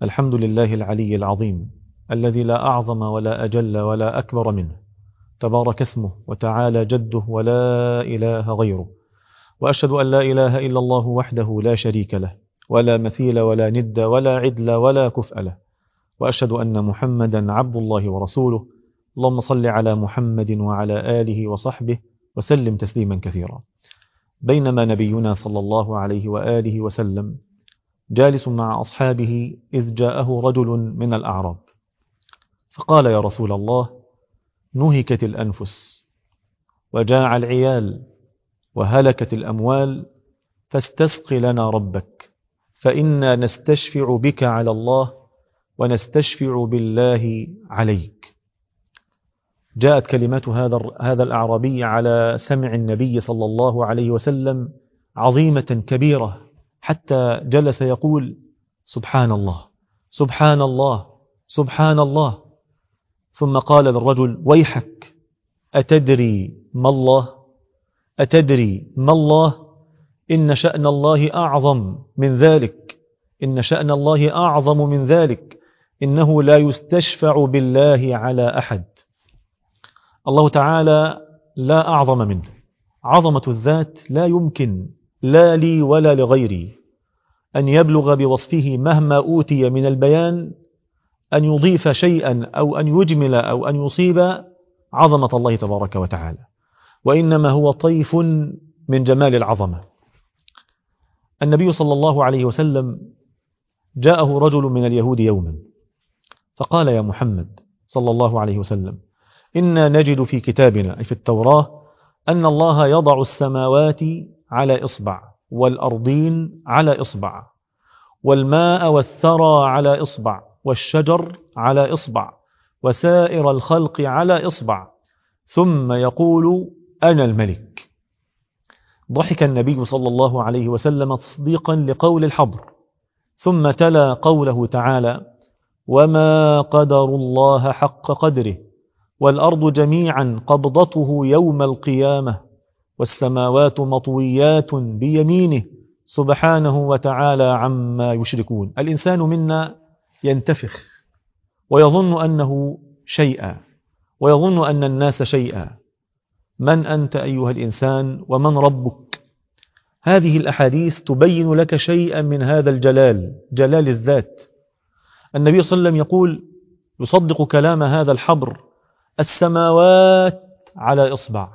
الحمد لله العلي العظيم الذي لا أعظم ولا أجل ولا أكبر منه، تبارك اسمه وتعالى جده ولا إله غيره. وأشهد أن لا إله إلا الله وحده لا شريك له، ولا مثيل ولا ند ولا عدل ولا كفء له. وأشهد أن محمدا عبد الله ورسوله. اللهم صل على محمد وعلى آله وصحبه وسلم تسليما كثيرا. بينما نبينا صلى الله عليه وآله وسلم جالس مع أصحابه إذ جاءه رجل من الأعراب فقال: يا رسول الله، نهكت الأنفس وجاع العيال وهلكت الأموال، فاستسق لنا ربك، فإنا نستشفع بك على الله ونستشفع بالله عليك. جاءت كلمات هذا الأعرابي على سمع النبي صلى الله عليه وسلم عظيمة كبيرة، حتى جلس يقول: سبحان الله سبحان الله سبحان الله. ثم قال للرجل: ويحك، أتدري ما الله؟ أتدري ما الله؟ إن شأن الله أعظم من ذلك، إن شأن الله أعظم من ذلك، إنه لا يستشفع بالله على أحد. الله تعالى لا أعظم منه، عظمة الذات لا يمكن لا لي ولا لغيري أن يبلغ بوصفه مهما أوتي من البيان، أن يضيف شيئا أو أن يجمل أو أن يصيب عظمة الله تبارك وتعالى، وإنما هو طيف من جمال العظمة. النبي صلى الله عليه وسلم جاءه رجل من اليهود يوما فقال: يا محمد صلى الله عليه وسلم، إنا نجد في كتابنا أي في التوراة أن الله يضع السماوات على إصبع، والأرضين على إصبع، والماء والثرى على إصبع، والشجر على إصبع، وسائر الخلق على إصبع، ثم يقول: أنا الملك. ضحك النبي صلى الله عليه وسلم تصديقا لقول الحبر، ثم تلا قوله تعالى: وما قدر الله حق قدره، والأرض جميعا قبضته يوم القيامة، والسماوات مطويات بيمينه سبحانه وتعالى عما يشركون. الإنسان منا ينتفخ ويظن أنه شيئا، ويظن أن الناس شيئا. من أنت أيها الإنسان ومن ربك؟ هذه الأحاديث تبين لك شيئا من هذا الجلال، جلال الذات. النبي صلى الله عليه وسلم يقول، يصدق كلام هذا الحبر: السماوات على إصبع،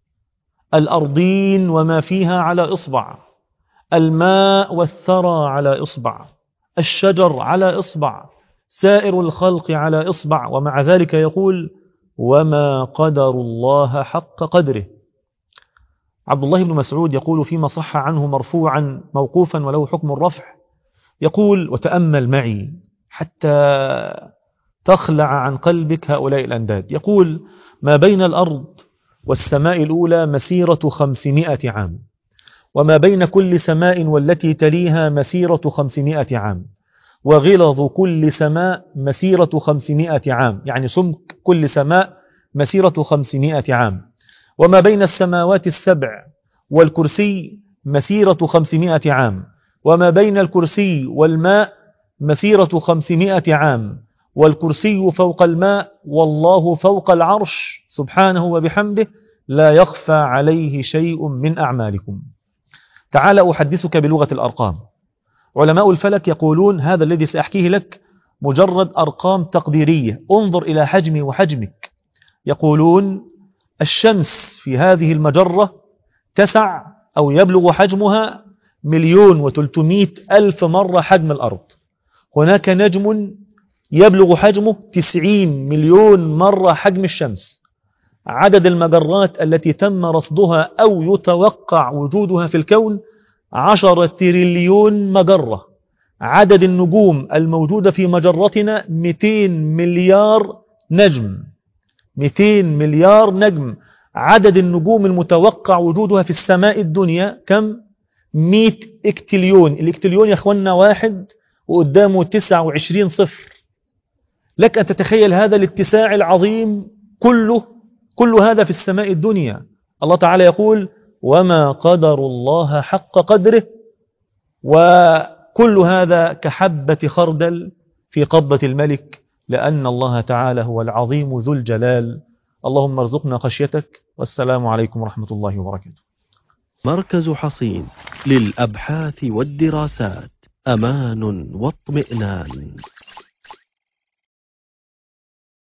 الأرضين وما فيها على إصبع، الماء والثرى على إصبع، الشجر على إصبع، سائر الخلق على إصبع، ومع ذلك يقول: وما قدر الله حق قدره. عبد الله بن مسعود يقول فيما صح عنه مرفوعا موقوفا وله حكم الرفع، يقول: وتأمل معي حتى تخلع عن قلبك هؤلاء الأنداد. يقول: ما بين الأرض والسماء الأولى مسيرة 500 عام، وما بين كل سماء والتي تليها مسيرة 500 عام، وغلظ كل سماء مسيرة 500 عام، يعني سمك كل سماء مسيرة 500 عام، وما بين السماوات السبع والكرسي مسيرة 500 عام، وما بين الكرسي والماء مسيرة 500 عام، والكرسي فوق الماء، والله فوق العرش سبحانه وبحمده، لا يخفى عليه شيء من أعمالكم. تعال أحدثك بلغة الأرقام. علماء الفلك يقولون هذا الذي سأحكيه لك مجرد أرقام تقديرية، انظر إلى حجمي وحجمك. يقولون الشمس في هذه المجرة تسع أو يبلغ حجمها 1,300,000 مرة حجم الأرض. هناك نجم يبلغ حجمه 90 مليون مرة حجم الشمس. عدد المجرات التي تم رصدها أو يتوقع وجودها في الكون 10 تريليون مجرة. عدد النجوم الموجودة في مجرتنا 200 مليار نجم، 200 مليار نجم. عدد النجوم المتوقع وجودها في السماء الدنيا كم؟ 100 اكتليون. الاكتليون يا أخوانا 1 وقدامه 29 صفر. لك أن تتخيل هذا الاتساع العظيم كل هذا في السماء الدنيا. الله تعالى يقول: وما قدر الله حق قدره، وكل هذا كحبة خردل في قبضة الملك، لأن الله تعالى هو العظيم ذو الجلال. اللهم ارزقنا خشيتك. والسلام عليكم ورحمة الله وبركاته. مركز حصين للأبحاث والدراسات، أمان واطمئنان.